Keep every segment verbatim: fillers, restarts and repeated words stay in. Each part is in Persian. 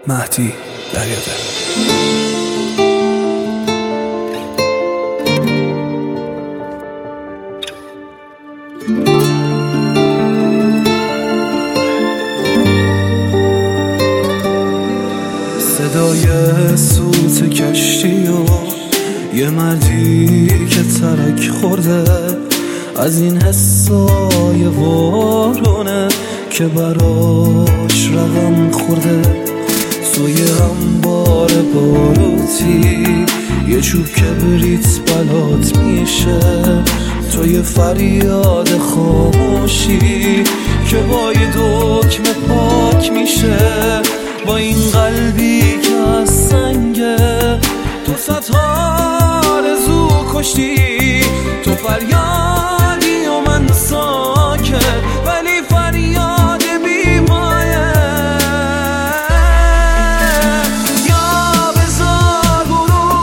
مهدی دریادل. صدای سوت کشتی و یه مردی که ترک خورده از این حسای وارونه که براش رقم خورده. توی انبار باروتی یه چوب کبریت بلات میشه، توی فریاد خاموشی که با یه دکمه پاک میشه. با این قلبی که از سنگه تو صدها آرزو کشتی، تو فریادی و من ساکت ولی فریاد بی مایه. یا بذار برو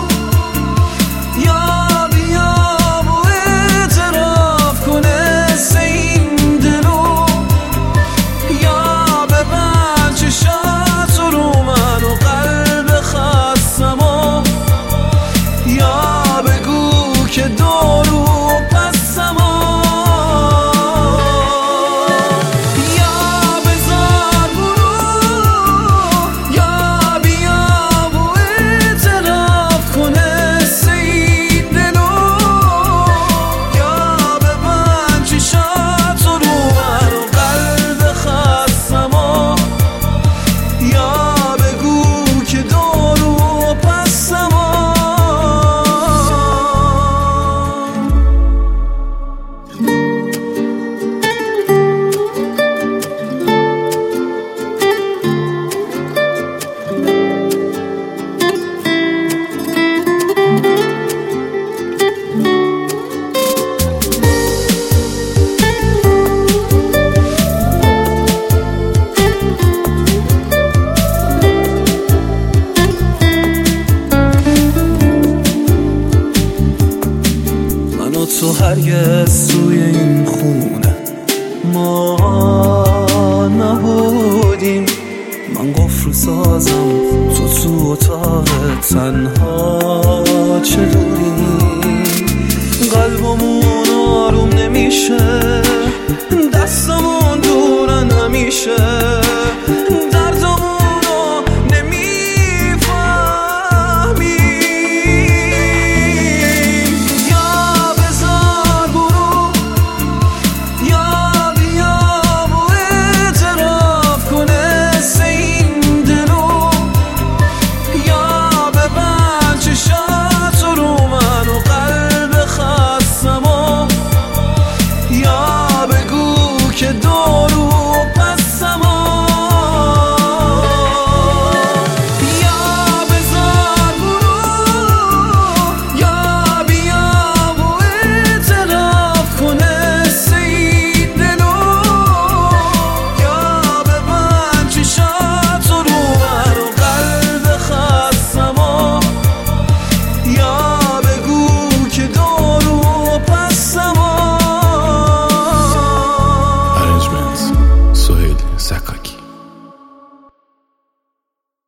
یا بیا و اعتراف کنه سه این دلو، یا ببند چشات رو من و قلب خستم و یا بگو که دارو پسم و یا بذار برو یا بیا و اعتراف کنه سه این دلو، یا ببند چشات رو من و قلب خستم و یا بگو که دارو پسم و من و تو هرگز توی این خونه ما نبودیم. من قفل سازم تو تو اتاق تنها چه دوریم. قلبمون آروم نمیشه